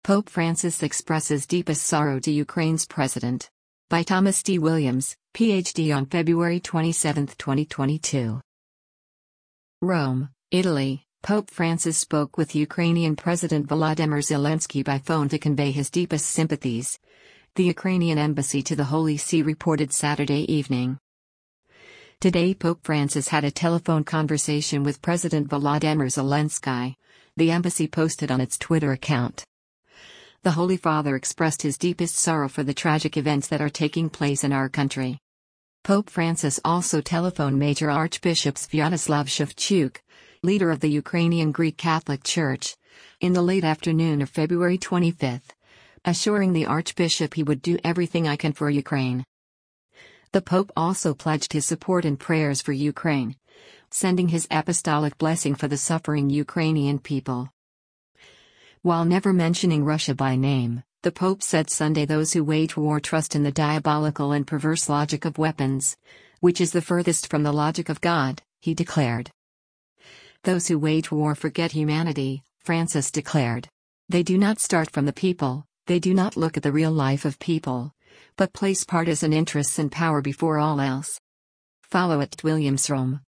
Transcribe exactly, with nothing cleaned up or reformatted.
Pope Francis expresses deepest sorrow to Ukraine's president. By Thomas D. Williams, P H D on February twenty-seventh, twenty twenty-two. Rome, Italy. Pope Francis spoke with Ukrainian President Volodymyr Zelensky by phone to convey his deepest sympathies, the Ukrainian embassy to the Holy See reported Saturday evening. Today Pope Francis had a telephone conversation with President Volodymyr Zelensky, the embassy posted on its Twitter account. The Holy Father expressed his deepest sorrow for the tragic events that are taking place in our country. Pope Francis also telephoned Major Archbishop Sviatoslav Shevchuk, leader of the Ukrainian Greek Catholic Church, in the late afternoon of February twenty-fifth, assuring the Archbishop he would do everything I can for Ukraine. The Pope also pledged his support and prayers for Ukraine, sending his apostolic blessing for the suffering Ukrainian people. While never mentioning Russia by name, the Pope said Sunday those who wage war trust in the diabolical and perverse logic of weapons, which is the furthest from the logic of God, he declared. Those who wage war forget humanity, Francis declared. They do not start from the people, they do not look at the real life of people, but place partisan interests and power before all else. Follow at Williams Rome.